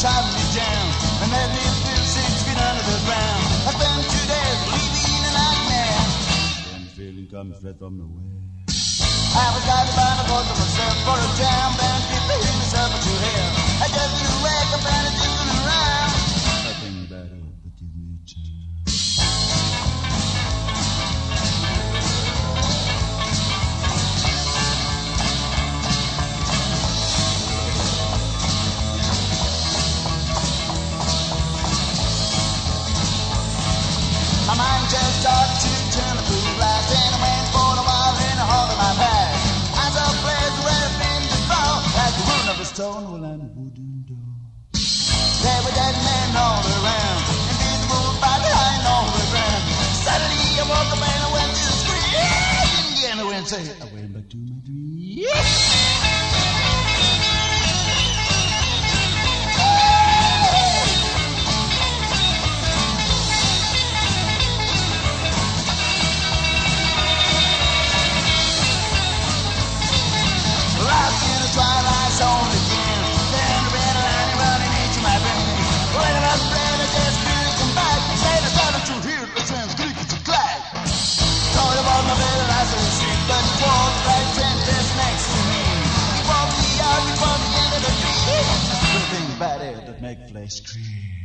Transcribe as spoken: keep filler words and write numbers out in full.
shot me down and let me feel six feet under the ground. I spent two days living in a nightmare. Then feeling coming straight from the west. I was guided by the voice of myself for a jam band, keep the heat myself to hell. I just didn't wake up and I just went around. Nothing better, but give me a chance. My mind just started to turn the blue lights, and I went for a while in the hall of my past. I saw a place where I've been before, like the ruin of a stone wall and a wooden door. There were dead men all around, invisible by behind all the ground. Suddenly I woke up and I went to the scream. Again I went and say, I went back to my dream. Twilight zone again. Then the red line running into my brain. When I was afraid I just couldn't come back. Said I started to hear the sounds creaky to clack. Thought about my bed and I said sleep, but he walked right ten just next to me. He walked me out before the end of the tree. Good thing about it that make flesh creep.